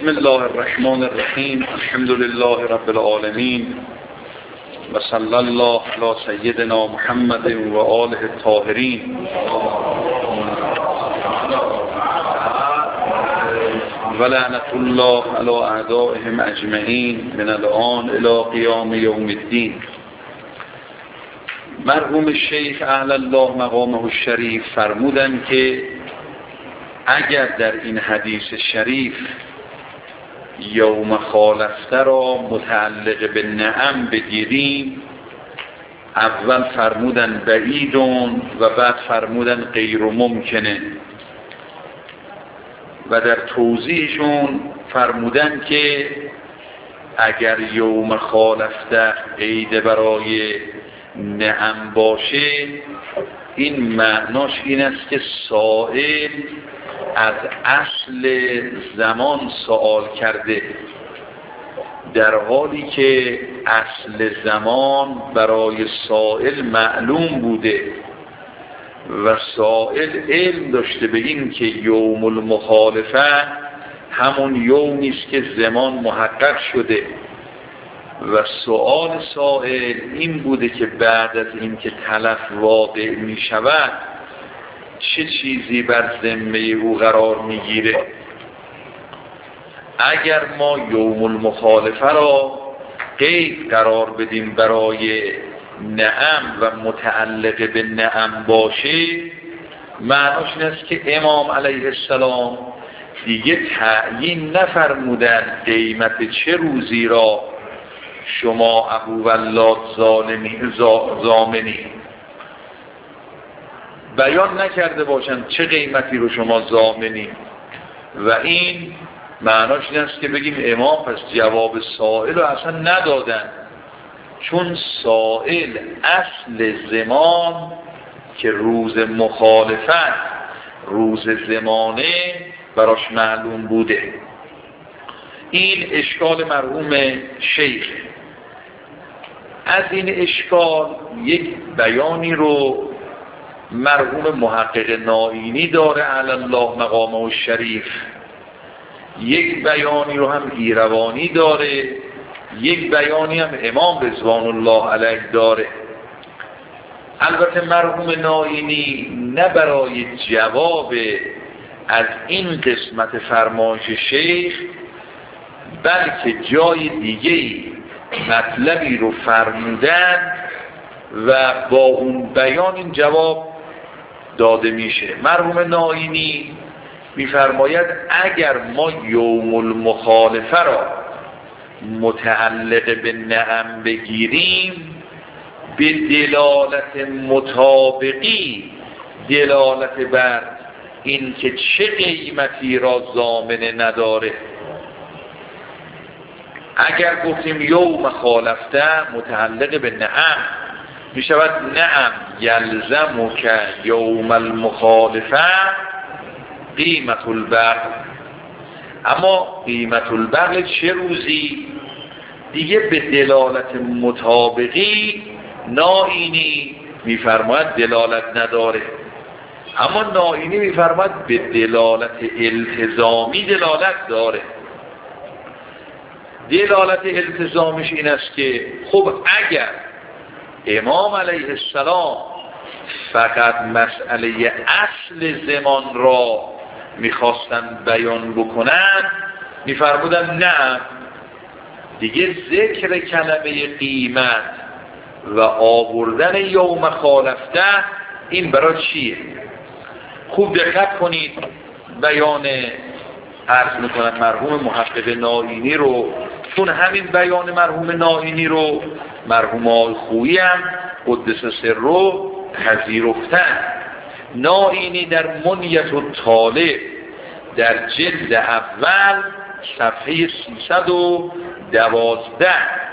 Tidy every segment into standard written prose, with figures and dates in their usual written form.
بسم الله الرحمن الرحیم. الحمد لله رب العالمین و صلی الله علی سیدنا محمد و آله الطاهرین و لعنت الله علی اعدائهم اجمعین من الان الی قیام یوم الدین. مرحوم شیخ اعلی الله مقامه الشریف فرمودند که اگر در این حدیث شریف یوم خالفته را متعلق به نعم بگیریم، اول فرمودن بعیدون و بعد فرمودن غیر ممکنه و در توضیحشون فرمودن که اگر یوم خالفته قید برای نعم باشه، این معناش این است که سائل از اصل زمان سوال کرده، در حالی که اصل زمان برای سائل معلوم بوده و سائل علم داشته به این که یوم المخالفه همون یومی است که زمان محقق شده و سؤال سائل این بوده که بعد از این که تلف واقع می شود چه چیزی بر ذمه او قرار می گیره. اگر ما یوم المخالفه را قید قرار بدیم برای نعم و متعلق به نعم باشه، معناش این است که امام علیه السلام دیگه تعیین نفرمودن قیمت چه روزی را شما ابو ولاد ضامنی، بیان نکرده باشند چه قیمتی رو شما ضامنی و این معناش این است که بگیم امام پس جواب سائل رو اصلا ندادن، چون سائل اصل زمان که روز مخالفت روز زمانه براش معلوم بوده. این اشکال مرحوم شیخ. از این اشکال یک بیانی رو مرحوم محقق نائینی داره علی الله مقامه الشریف، یک بیانی رو هم ایروانی داره، یک بیانی هم امام رضوان الله علیه داره. البته مرحوم نائینی نه برای جواب از این قسمت فرمایش شیخ بلکه جای دیگه‌ای مطلبی رو فرمودن و با اون بیان این جواب داده میشه. مرحوم نائینی میفرماید اگر ما یوم المخالفه را متعلق به نعم بگیریم، به دلالت مطابقی دلالت بر این که چه قیمتی را ضامنه نداره. اگر گفتیم یوم خالفته متعلق به نعم، می شود نعم یلزمک یوم المخالفه قیمت البغل، اما قیمت البغل چه روزی؟ دیگه به دلالت مطابقی نائینی میفرماید دلالت نداره، اما نائینی میفرماید به دلالت التزامی دلالت داره. دلالت التزامش این است که خب اگر امام علیه السلام فقط مسئله اصل زمان را میخواستن بیان بکنن، میفرمودن نه دیگه ذکر کلمه قیمت و آوردن یوم خالفته این برای چیه؟ خوب دقت کنید بیان عرض میکنن مرحوم محقق نائینی رو، چون همین بیان مرحوم نائینی رو مرحوم آقای خویی هم قدس سر رو پذیرفتن. نائینی در منیت الطالب در جلد اول صفحه 312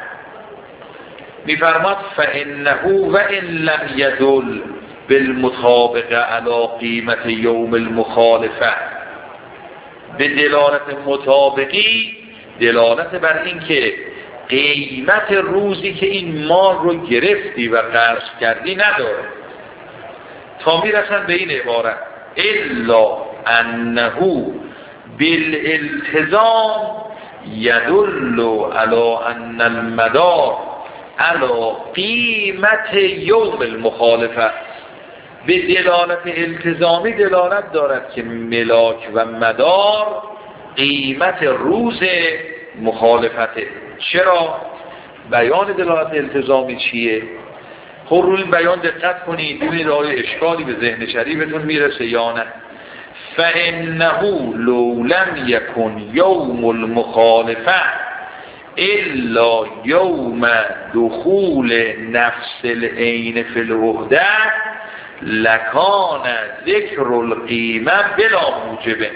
میفرماد فانه و ان لم یدل بالمطابقه علی قیمت یوم المخالفه، به دلالت مطابقی دلالت بر این که قیمت روزی که این مال رو گرفتی و قرض کردی نداره، تا میرسن به این عبارت الا انه بالالتزام يدل على ان المدار على قیمت یوم المخالفه. به دلالت التزامی دلالت دارد که ملاک و مدار قیمت روز مخالفته. چرا؟ بیان دلالت التزامی چیه؟ خب روی بیان دقت کنید ببینید آیا اشکالی به ذهن شریفتون میرسه یا نه. فإنه لو لم يكن يوم المخالفه الا يوم دخول نفس العین فی الوحده لکان ذکر القیمه بلا موجبه.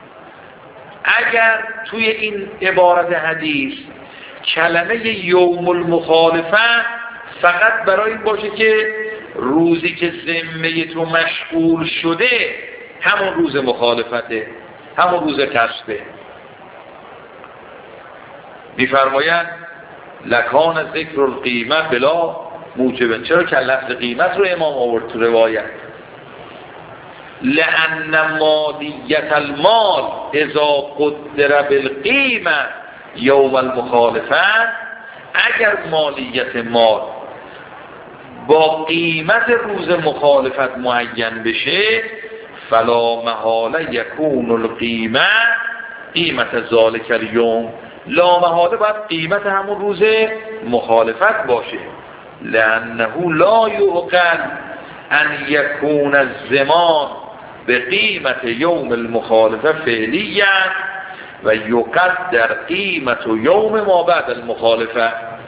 اگر توی این عبارت حدیث کلمه یوم المخالفه فقط برای این باشه که روزی که ذمه تو مشغول شده همون روز مخالفته، همون روز کسبه، میفرمایند لکان ذکر القیمه بلا موجبه. چرا که لفظ قیمت رو امام آورد تو روایت؟ لأن مالیت المال اذا قدر بالقیمه یوم المخالفه، اگر مالیت مال با قیمت روز مخالفت معین بشه فلا محاله یکون القیمه قیمت ذالک الیوم، لا محاله باید قیمت همون روز مخالفت باشه. لأنه لا یعقل ان یکون الزمان به قیمت یوم المخالفه فعلیا و یقدر قیمت یوم ما بعد المخالفه.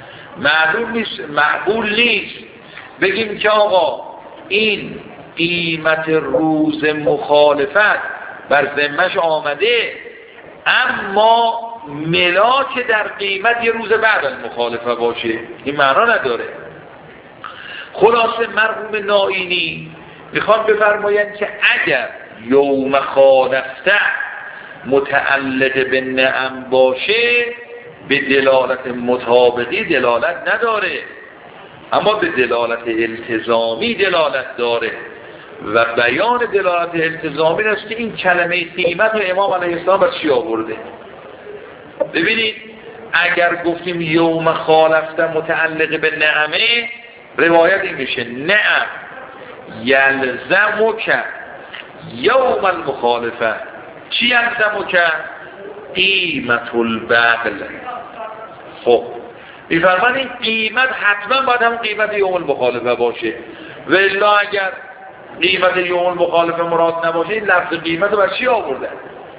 معقول نیست بگیم که آقا این قیمت روز مخالفت بر ذمه‌ش آمده اما ملاک در قیمت یه روز بعد المخالفه باشه، این معنا نداره. خلاصه مرحوم نائینی میخوان بفرمایند که اگر یوم خالفته متعلق به نعم باشه به دلالت مطابقی دلالت نداره، اما به دلالت التزامی دلالت داره و بیان دلالت التزامی است که این کلمه قیمت و امام علیه السلام بر چی آورده. ببینید اگر گفتیم یوم خالفته متعلق به نعمه، روایت این میشه نعم یلزمک یوم المخالفه. چی یلزمک؟ قیمت البغل. خب میفرمان این قیمت حتما باید هم قیمت یوم المخالفه باشه، و الا اگر قیمت یوم المخالفه مراد نباشه این لفظ قیمت رو بر چی آورده؟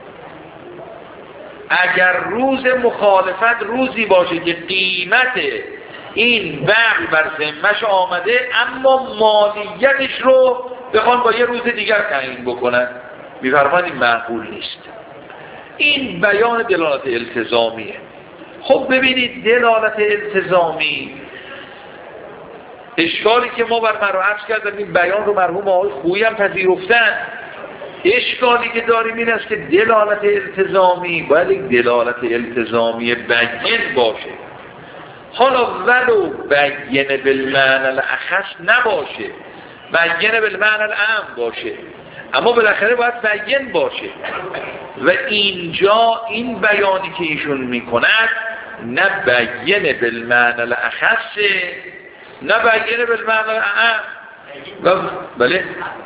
اگر روز مخالفت روزی باشه که قیمت این بغل بر ذمه‌ش آمده اما مالیتش رو بخوان با یه روز دیگر تعیین بکنن، میفرمان این معقول نیست. این بیان دلالت التزامیه. خب ببینید دلالت التزامی اشکالی که ما بر مراعات کردیم این بیان رو مرحوم آقای خویی هم پذیرفتن. اشکالی که داریم این است که دلالت التزامی باید یک دلالت التزامی بیان باشه. حالا ولو بیان بالمعنی الاخص نباشه، بیان بالمعنی العام باشه، اما بالاخره باید بیان باشه. و اینجا این بیانی که ایشون میکند نه بیان بالمعنی الاخص نه بیان بالمعنی العام. بله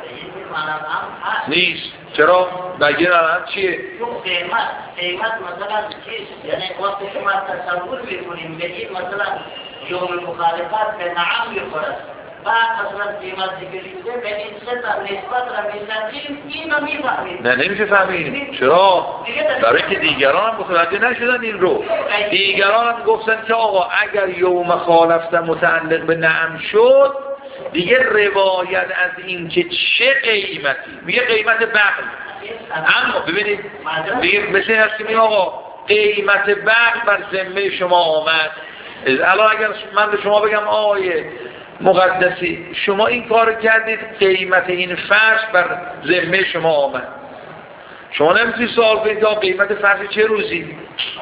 نیست. چرا؟ بیان العام چیه؟ قیمت مثلا چیز، یعنی وقتی شما تصور میکنیم بگید مثلا یوم مخالفت به نعم میخورد، بعد مثلا قیمت ذکر شده به این سطح نسبت را میزنیم، اینو میفهمیم. نه نمیشه فهمیم. چرا؟ برای که دیگران هم متوجه نشدن این رو. دیگران هم گفتن که آقا اگر یوم خالفته متعلق به نعم شد دیگه روایت از این که چه قیمتی میگه قیمت بغل. اما ببینید مثل هست که میگه آقا قیمت بغل بر ذمه شما آمد. الان اگر من به شما بگم آقای مقدسی شما این کار کردید قیمت این فرش بر ذمه شما آمد، شما نمیتونید سوال کنید که قیمت فرش چه روزی؟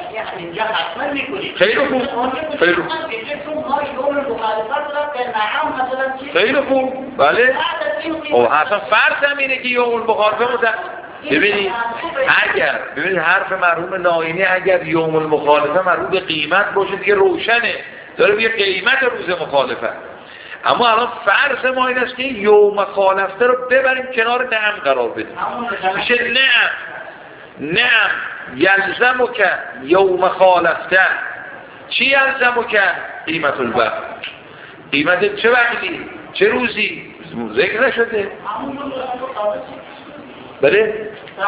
خیلی خوب خیلی خوب خیلی خوب بله. او اصلا فرض هم اینه که یوم المخالفه ببینید حرف مرحوم ناینی اگر یوم المخالفه مربوط به قیمت باشه دیگه روشنه، داره میگه قیمت روز مخالفه. اما الان فرض ما این است که یوم خالفته رو ببریم کنار نعم قرار بدیم، میشه نعم یلزمک یوم خالفته. چی یلزمک؟ قیمت الوقت. قیمت چه وقتی؟ چه روزی؟ ذکر نشده. بله؟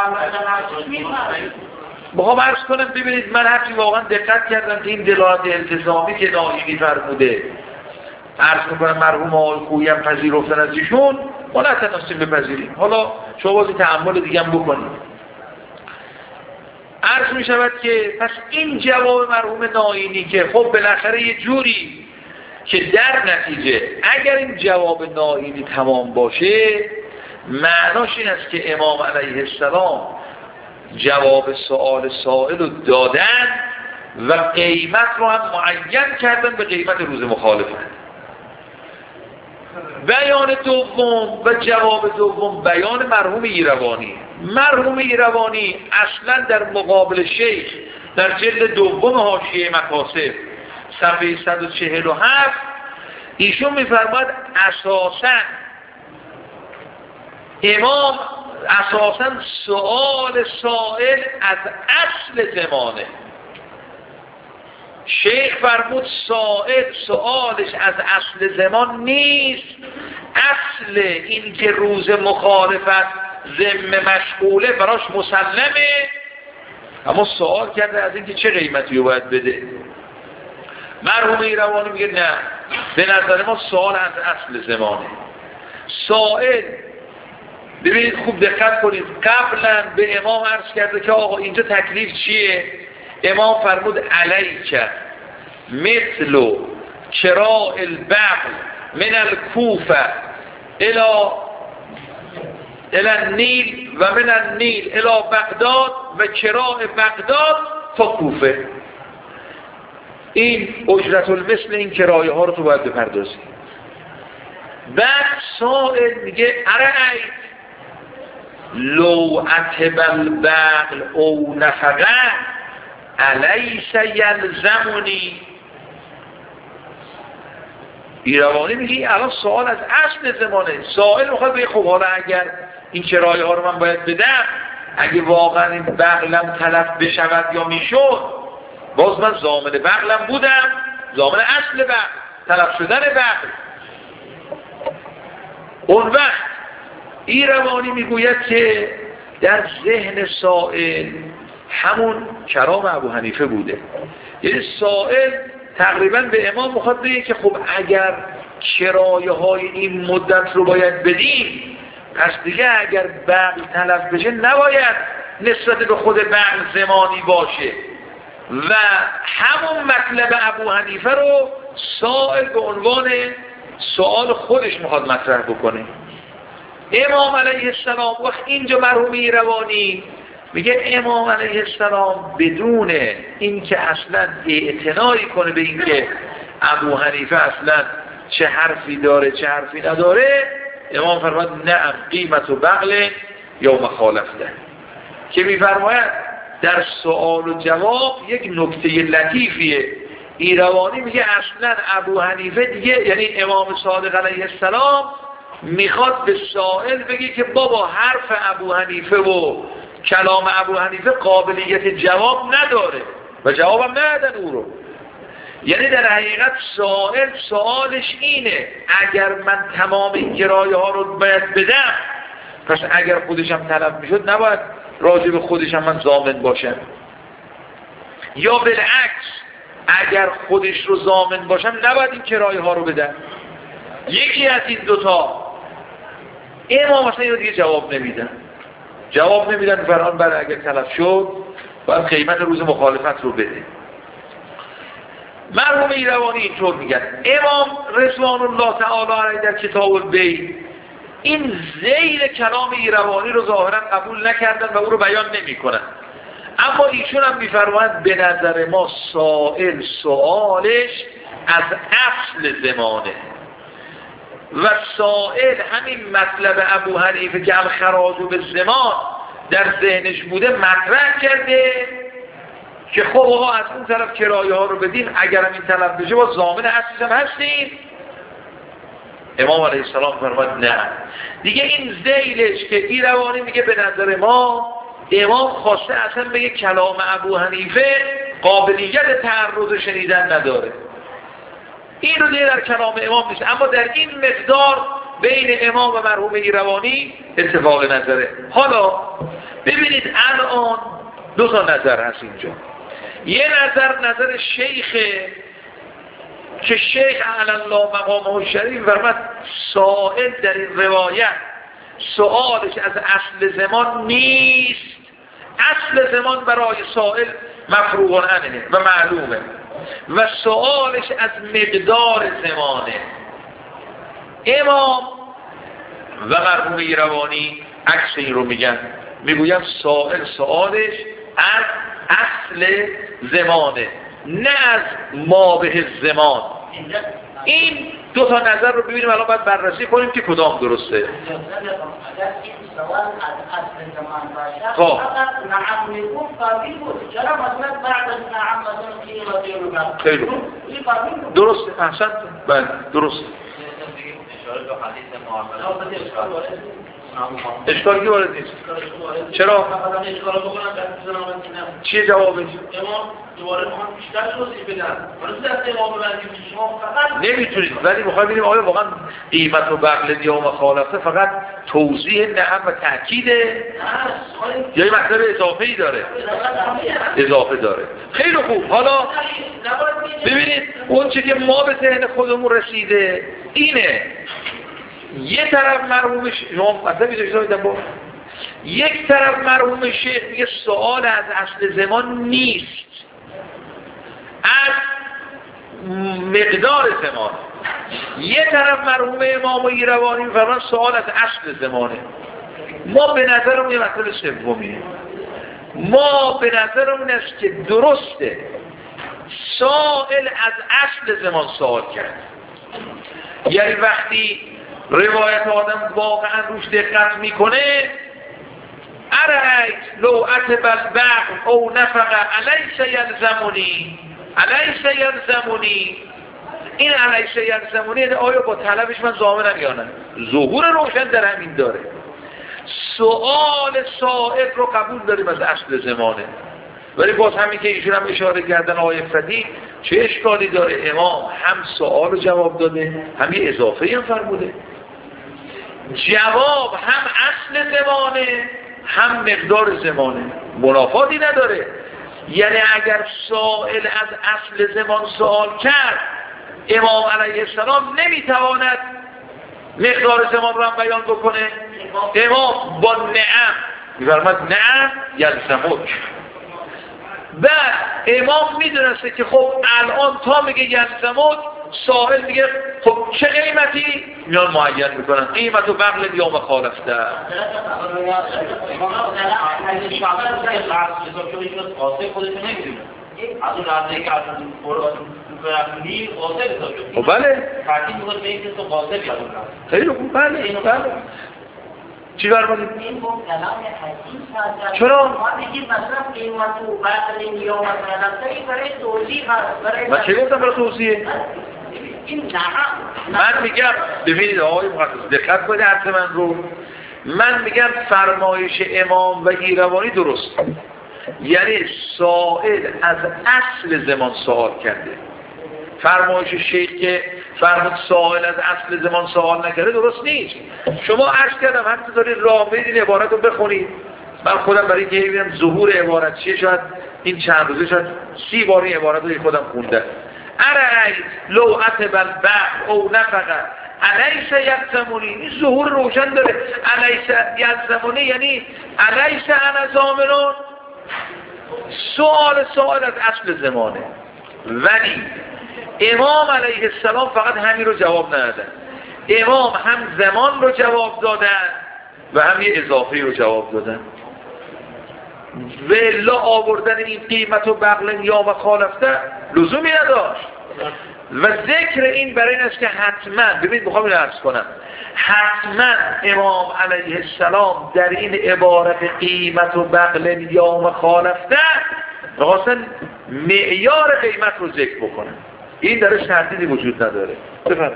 بخوام عرض کنم ببینید من هرچی واقعا دقت کردم که این دلالت التزامی که ناینی فرموده عرض میکنم مرحوم آقای خویی هم پذیرفتن از ایشون، ما نتونستیم بپذیریم. حالا شما بازی تأمل دیگه هم بکنید. عرض می شود که پس این جواب مرحوم ناینی که خب بالاخره یه جوری که در نتیجه اگر این جواب ناینی تمام باشه معناش این است که امام علیه السلام جواب سؤال سائل رو دادن و قیمت رو هم معین کردن به قیمت روز مخالفت. بیان دوم و جواب دوم بیان مرحوم ایروانی. مرحوم ایروانی اصلا در مقابل شیخ در جلد دوم حاشیه مکاسب صفحه 147 ایشون میفرماید امام اساساً سؤال سائل از اصل زمانه. شیخ فرمود سؤالش از اصل زمان نیست، اصل این که روز مخالفت ذمه مشغوله براش مسلمه، اما سوال کرده از این که چه قیمتی رو باید بده. مرحوم ایروانی میگه نه، به نظر ما سوال از اصل زمانه. سائل ببینید خوب دقت کنید، قبلا به امام عرض کرده که آقا اینجا تکلیف چیه؟ امام فرمود علیک مثل کراء البغل من الکوفه الى النیل و من النیل الى بغداد و کراء بغداد تا کوفه. این اجرت المثل این کرایه ها رو تو باید بپردازی. بعد سائل میگه ارأیت لو اتب البغل او نفقه الیس یلزمونی. ایروانی میگه الان سوال از اصل زمانه. سائل میخواد بگه خب حالا اگر این کرایه ها رو من باید بدم، اگه واقعا این بغلم تلف بشود یا میشد، باز من ضامن بغلم بودم، ضامن اصل بغل، تلف شدن بغل. اون وقت ایروانی میگوید که در ذهن سائل همون کلام ابو حنیفه بوده. یعنی سائل تقریبا به امام میخواد بگه که خب اگر کرایه های این مدت رو باید بدیم، پس دیگه اگر بغل تلف بشه نباید نسبت به خود بغل زمانی باشه. و همون مطلب ابو حنیفه رو سائل به عنوان سوال خودش میخواد مطرح بکنه. امام علیه السلام وقت اینجا مرحوم ایروانی میگه امام علیه السلام بدون اینکه اصلا اعتنایی کنه به اینکه ابو حنیفه اصلا چه حرفی داره چه حرفی نداره، امام فرمود نعم قیمت و بغل یا مخالفته، که میفرماید در سوال و جواب یک نکته لطیفیه. ایروانی میگه اصلا ابو حنیفه دیگه، یعنی امام صادق علیه السلام میخواد به سائل بگه که بابا حرف ابو حنیفه و کلام ابو حنیفه قابلیت جواب نداره و جوابم ندادن او رو. یعنی در حقیقت سائل سوالش اینه اگر من تمام این کرایه ها رو باید بدم، پس اگر خودشم طلب میشد نباید راجع به خودشم من ضامن باشم، یا بالعکس اگر خودش رو ضامن باشم نباید این کرایه ها رو بدم. یکی از این دوتا. امام مثلا اینو دیگه جواب نمیدن فران برای اگر تلف شد باید قیمت روز مخالفت رو بده. مرحوم ایروانی اینطور میگن. امام رضوان الله تعالی علیه در کتاب البیع این زیر کلام ایروانی رو ظاهرا قبول نکردن و او رو بیان نمی کنن، اما ایشون هم میفرمایند به نظر ما سائل سوالش از اصل زمانه و سائل همین مطلب ابو حنیفه که الخراج به زمان در ذهنش بوده مطرح کرده که خب آقا از اون طرف کرایه ها رو بدین، اگرم این طرف بشه با ضامن اصلیش هم هستیم. امام علیه السلام فرمود نه دیگه. این ذیلش که ایروانی میگه به نظر ما امام خواسته اصلا بگه کلام ابو حنیفه قابلیت تعرض شنیدن نداره، این رو دیگه در کلام امام نیست، اما در این مقدار بین امام و مرحوم ایروانی اتفاق نظره. حالا ببینید الان دو تا نظر هست اینجا. یه نظر شیخه که شیخ علی الله مقامه شریف فرمود سائل در این روایت سؤالش از اصل زمان نیست، اصل زمان برای سائل مفروغ عنه و معلومه و سؤالش از مقدار زمانه. امام و مرحوم ایروانی عکس این رو میگن، میگویم سائل سؤالش از اصل زمانه نه از ما به زمان. این دو تا نظر رو ببینیم الان باید بررسی کنیم که کدام درسته. اگر این سوال از اصل زمان باشه فقط نعم میگون قابل بود، چرا مثلا بعد از نعم مثلا خیلی درسته، احسن بله درسته. اشاره به حدیث معامله اشکال کی وارد نیست؟ چرا؟ چیه جوابش؟ نمیتونید، ولی میخوایم ببینیم آیا واقعا قیمت و بغل یا مخالفه فقط توضیح نعم و تأکیده یا یه مطلب اضافه‌ای داره؟ اضافه داره. خیلی خوب. حالا ببینید اون چی که ما به ذهن خودمون رسیده اینه، یک طرف مرحوم یک طرف مرحوم شیخ میگه سوال از اصل زمان نیست، از مقدار زمان. یک طرف مرحوم امام ایروانی میفرمان سوال از اصل زمانه. ما به نظرمون یه مطلب سومیه، ما به نظرمون است که درسته سائل از اصل زمان سوال کرد، یعنی وقتی روایت آدم واقعا روش دقت میکنه ارایت لو اتب البغل او نفق الیس یلزمونی الیس یلزمونی. این الیس یلزمونی آیا با طلبش من ضامنم یا نه؟ ظهور روشن در همین داره. سؤال سائل رو قبول داریم از اصل زمانه، ولی باز همین که ایشون هم اشاره کردن آقای فتی چه اشکالی داره؟ امام هم سؤال رو جواب داده هم یه اضافه هم فرموده. جواب هم اصل زمانه هم مقدار زمانه، منافاتی نداره. یعنی اگر سائل از اصل زمان سوال کرد امام علیه السلام نمیتواند مقدار زمان رو هم بیان بکنه. امام با نعم میفرماد نعم یلزمک. بعد امام میدونسته که خب الان تا میگه یلزمک سائل میگه خب چه قیمتی؟ میان معین میکنن قیمت و بغل یا مخالفته. بله خیلی خوب. بله چی برمانید؟ این با کلام حدیث هست. چرا؟ ما بگید مثلا قیمت و بغل یا مخالفته برای توضیح هست. من چه گفتم برای توضیحه؟ من میگم ببینید آقای مقدس دقت کنید حرف من رو. من میگم فرمایش امام و ایروانی درست، یعنی سائل از اصل زمان سوال کرده. فرمایش شیخ که فرمود سائل از اصل زمان سوال نکرده درست نیست. شما عرض کردم حتی دارید راه میدین عبارت رو بخونید. من خودم برای اینکه ببینم ظهور عبارت چیه شاید این چند روزه شاید 30 بار این عبارت رو خودم خوندم. ارایت لو اتب البغل او نفق الیس یلزمونی. این ظهور روشن داره. الیس یلزمونی یعنی الیس انا ضامنون. سوال از اصل زمانه، ولی امام علیه السلام فقط همین رو جواب ندادن. امام هم زمان رو جواب دادن و هم یه اضافه رو جواب دادن. ولا آوردن این قیمت و بغل یا مخالفته لزومی نداشت. و ذکر این برای این است که حتما، ببینید میخوام این عرض کنم، حتما امام علیه السلام در این عبارت قیمت و بغل یوم خالفته خواستن معیار قیمت رو ذکر بکنن. این درش تردیدی وجود نداره. بفرمایید.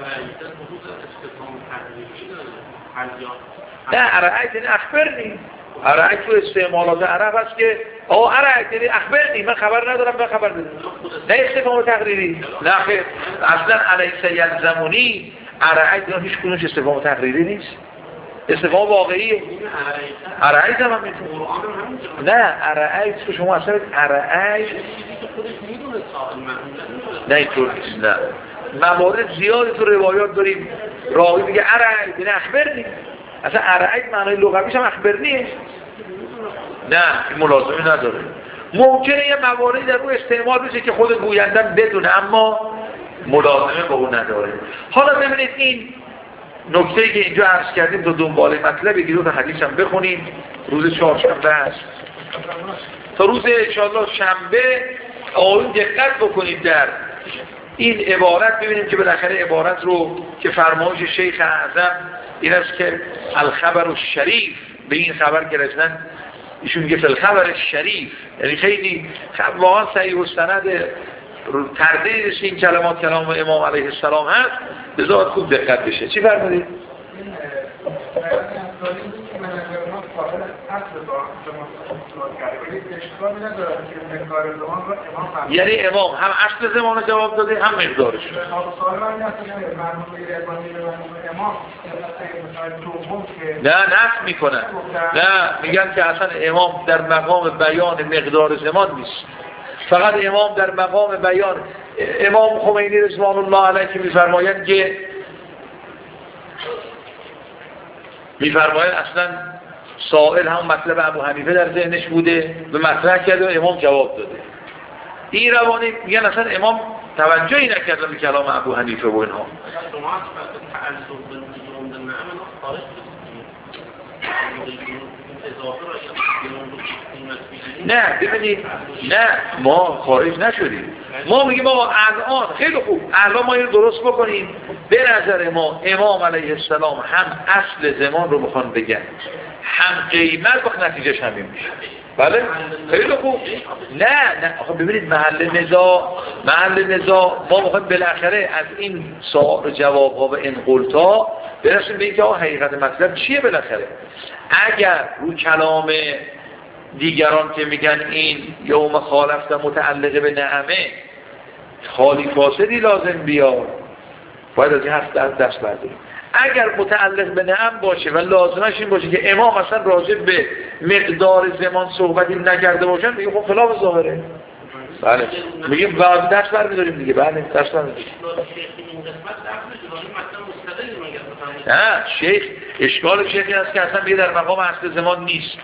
نه ارائیت یعنی اخبرنی. ارائیت تو استعمالات عرب هست که ارائیت یعنی اخبرنی، من خبر ندارم، من خبر ندارم. نه استفهام تقریری. نه خیر، اصلا الیس یلزمونی ارائیت هیچ کدومش استفهام تقریری نیست، استفهام واقعیه. ارائیت هم میتونه. نه ارائیت که شما اصلا ارائیت نه اینطور نیست. نه موارد زیادی تو روایات داریم راوی میگه ارائیت یعنی اخبرنی، اصلا ارائیت معنای لغویش هم اخبرنیه. نه این ملازمه نداره. ممکنه یه مواردی در روی استعمال بشه که خود گویندم بدونه اما ملازمه با اون نداره. حالا ببینید این نکته‌ای که اینجا عرض کردیم تو دنبال مطلب یکی دو تا حدیث هم بخونیم. روز چهارشنبه است، تا روز انشاءالله شنبه آن دقت بکنید در این عبارت، ببینیم که بالاخره عبارت رو که فرمایش شیخ اعظم این است که الخبر الشریف، به این خبر که رسیدن ایشون میگه فی الخبر الشریف، یعنی خیلی واقعا صحیح و سند تردیدش این کلمات کلام امام علیه السلام هست، بذات خوب دقت بشه. چی فرمودید؟ یعنی امام هم اصل زمان جواب داده هم مقدارش. نه نفی میکنن، نه میگن که اصلا امام در مقام بیان مقدار زمان نیست، فقط امام در مقام بیان. امام خمینی رضوان الله علیه که میفرمایند که اصلا سائل هم مطلب ابو حنیفه در ذهنش بوده و مطرح کرده و امام جواب داده. این روانی میگن اصلا امام توجهی نکرده به کلام ابو حنیفه و اینها. نه ببینید، نه ما خارج نشدیم، ما میگیم آقا الان خیلی خوب الان ما اینو درست بکنیم. به نظر ما امام علیه السلام هم اصل زمان رو بخوان بگن هم قیمت بخ نتیجهش همین میشه. بله خیلی خوب. نه آخه ببینید محل نزاع ما میخوایم بالاخره از این سوال و جواب ها و این قلتا برسیم به اینکه حقیقت مطلب چیه. بالاخره اگر رو کلام دیگران که میگن این یوم خالفته متعلقه به نعمه خالی فاسدی لازم بیاد، باید از این حرف دست برداریم. اگر متعلق به نعم باشه و لازمش این باشه که امام اصلا راجع به مقدار زمان صحبتی نکرده باشن، میگیم خب خلاف ظاهره. بله میگیم بعد دست برمی‌داریم دیگه. بله دست برمی‌داریم. نه شیخ اشکال شیخی هست که اصلا میگه در مقام اصل زمان نیست.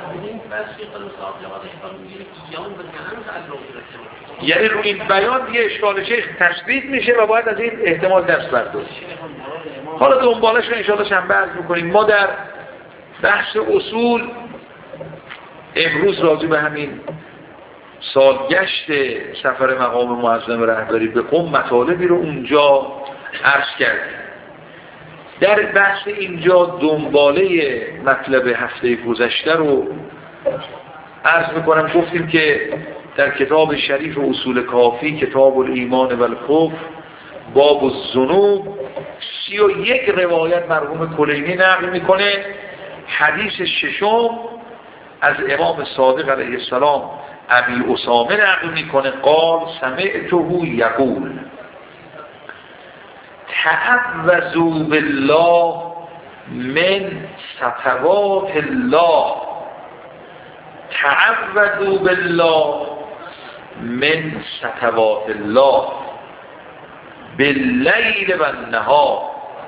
یعنی رو این بیان دیگه اشکال شیخ تثبیت میشه و باید از این احتمال دست برداریم. حالا دنبالش رو انشاءالله شنبه عرض میکنیم. ما در بحث اصول امروز راجع به همین سالگشت سفر مقام معظم رهبری به قم مطالبی رو اونجا عرض کردیم. در بحث اینجا دنباله مطلب هفته گذشته رو عرض میکنم. گفتیم که در کتاب شریف و اصول کافی کتاب الایمان و الکفر باب الذنوب 31 روایت مرحوم کلینی نقل میکنه. حدیث ششم از امام صادق علیه السلام ابی اسامه نقل میکنه قال سمعته یقول تعوذوا بالله من سطوات الله، تعوذوا بالله من سطوات الله باللیل و النهار.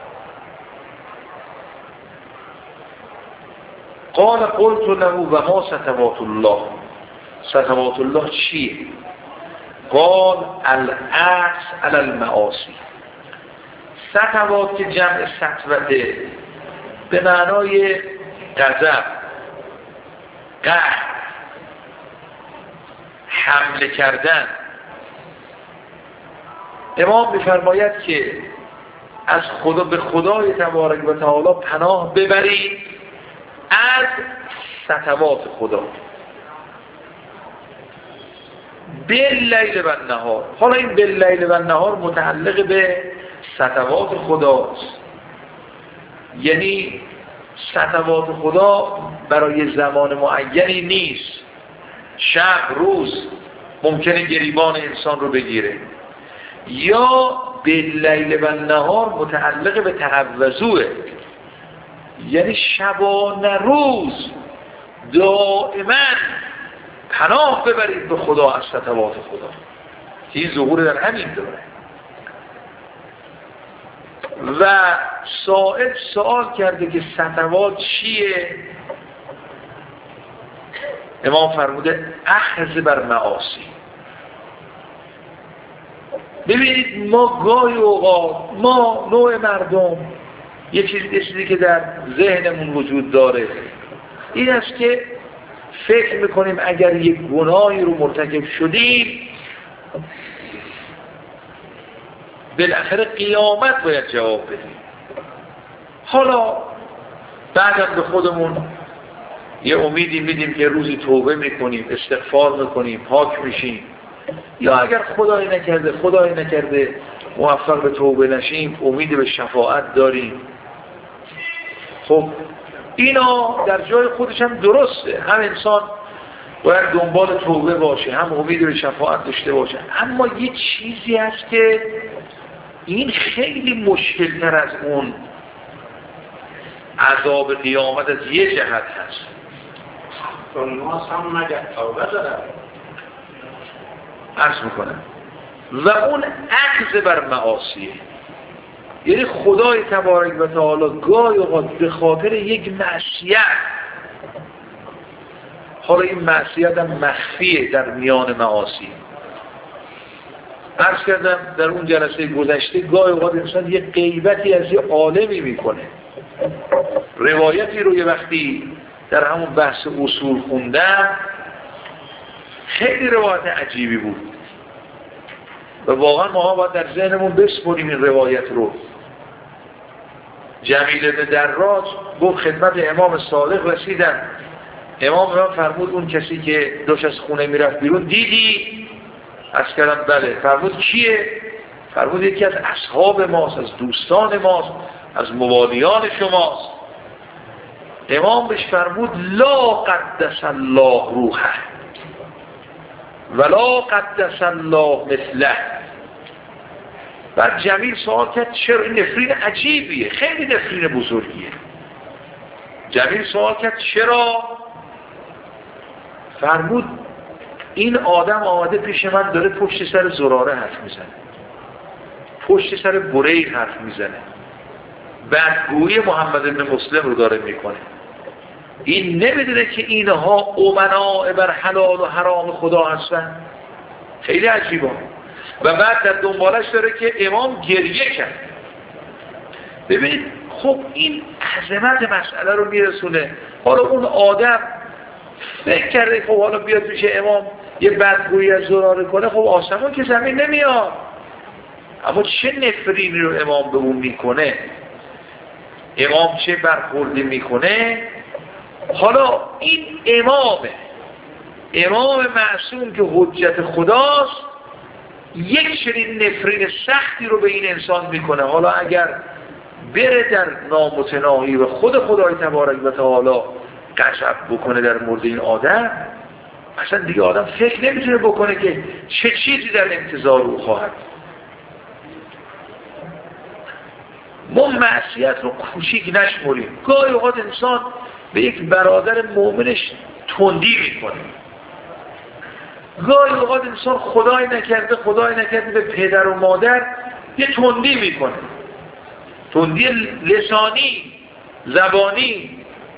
قال قلت له و ما سطوات الله، سطوات الله چیه؟ قال العکس علی المعاصی. سطوات که جمع سطوته به معنای غضب، قهر، حمله کردن. امام می‌فرماید که از خدا به خدای تبارک و تعالی پناه ببرید از سطوات خدا باللیل و النهار. حالا این باللیل و النهار متعلق به سطوات خداست، یعنی سطوات خدا برای زمان معینی نیست، شب روز ممکنه گریبان انسان رو بگیره. یا باللیل و النهار متعلق به تعوذوه، یعنی شبانه روز دائما پناه ببرید به خدا از سطوات خدا. این ظهور در همین داره. و سائل سوال کرده که سطوات چیه؟ امام فرموده اخذ بر معاصی. ببینید ما گاهی اوقات ما نوع مردم یه چیزی که در ذهنمون وجود داره این است که فکر میکنیم اگر یک گناهی رو مرتکب شدیم بالاخره قیامت باید جواب بدیم. حالا بعدم به خودمون یه امیدی میدیم که روزی توبه میکنیم، استغفار میکنیم، پاک میشیم، یا اگر خدای نکرده موفق به توبه نشیم امید به شفاعت داریم. خب اینا در جای خودش هم درسته، هم انسان باید دنبال توبه باشه، هم امید به شفاعت داشته باشه، اما یه چیزی هست که این خیلی مشکل‌تر از اون عذاب قیامت از یه جهت هست. ناس هم نگه توبه داره عرض میکنم و اون اخذ بر معاصیه، یعنی خدای تبارک و تعالی گاهی اوقات به خاطر یک معصیت، حالا این معصیت هم مخفیه در میان معاصی. عرض کردم در اون جلسه گذشته گاهی اوقات انسان یه غیبتی از یه عالمی میکنه. روایتی رو یه وقتی در همون بحث اصول خوندم، خیلی روایت عجیبی بود و واقعا ما باید در ذهنمون بسپریم این روایت رو. جمیل بن دراج گفت خدمت امام صادق رسیدن، امام فرمود اون کسی که داشت از خونه میرفت بیرون دیدی؟ از کردم بله. فرمود کیه؟ فرمود یکی از اصحاب ماست، از دوستان ماست، از موالیان شماست. امام بهش فرمود لا قدس الله روحه ولا قدس الله مثله. بعد جمیل سوال کرد چرا؟ این نفرین عجیبیه، خیلی نفرین بزرگیه. جمیل سوال کرد چرا؟ فرمود این آدم آمده پیش من داره پشت سر زراره حرف میزنه، پشت سر بریر حرف میزنه، بدگویی محمد بن مسلم رو داره میکنه. این نمیدونه که اینها امناء بر حلال و حرام خدا هستن. خیلی عجیبه. و بعد در دنبالش داره که امام گریه کرد. ببینید خب این عظمت مسئله رو میرسونه. حالا اون آدم فکر کرده خب حالا بیاد پیش امام یه بدگویی از زراره کنه، خب آسمون که زمین نمیاد. اما چه نفرینی رو امام به اون میکنه، امام چه برخوردی میکنه. حالا این امام معصوم که حجت خداست یک چنین نفرین سختی رو به این انسان میکنه. حالا اگر بره در نامتناهی و خود خدای تبارک و تعالی غضب بکنه در مورد این آدم، اصلا دیگه آدم فکر نمیتونه بکنه که چه چیزی در انتظار او خواهد. ما معصیت رو کوچیک نشمریم. گاهی اوقات انسان به یک برادر مؤمنش تندی میکنه، گاهی اوقات انسان خدای نکرده به پدر و مادر یه تندی میکنه، تندی لسانی زبانی.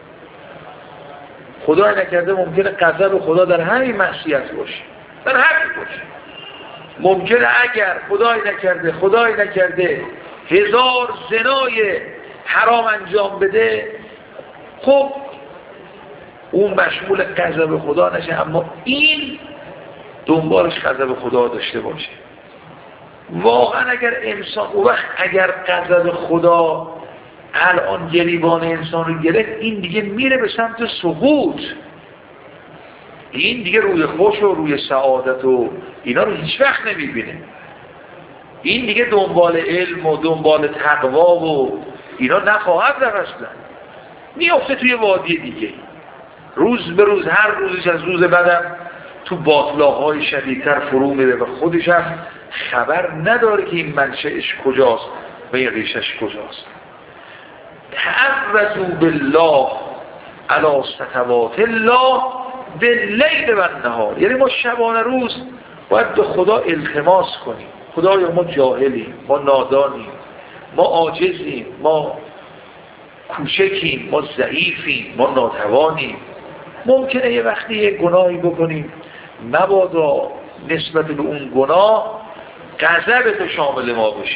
خدای نکرده ممکنه غضب خدا در همین معصیت باشه، در همین باشه. ممکنه اگر خدای نکرده هزار زنای حرام انجام بده، خب اون مشمول غضب خدا نشه، اما این دنبالش غضب خدا داشته باشه. واقعا اگر انسان او وقت اگر غضب خدا الان گریبان انسان رو گرفت، این دیگه میره به سمت سقوط، این دیگه روی خوش و روی سعادت و اینا رو هیچ وقت نمیبینه، این دیگه دنبال علم و دنبال تقوا و اینا نخواهد رفت اصلا، میافته توی وادی دیگه، روز به روز هر روزش از روز بعدم تو باطلاق‌های شدیدتر فرو میره و خودش هم خبر نداره که این منشأش کجاست و این ریشش کجاست. تعرضوا بالله علی سطوات الله باللیل و النهار، یعنی ما شبانه روز باید به خدا التماس کنیم، خدایا ما جاهلیم، ما نادانیم، ما عاجزیم، ما کوچکیم، ما ضعیفیم، ما ناتوانیم، ممکنه یه وقتی یه گناهی بکنیم، مبادا نسبت به اون گناه غضب تو شامل ما بشه.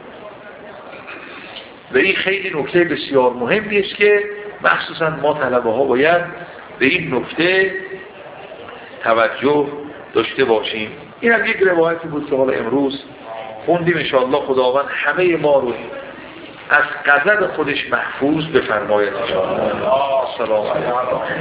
و این خیلی نکته بسیار مهمی است که مخصوصا ما طلبه ها باید به این نکته توجه داشته باشیم. این هم یک روایتی بود که حالا امروز خوندیم، انشاءالله خداوند همه ما رو از غضب خودش محفوظ بفرماید. السلام علیکم.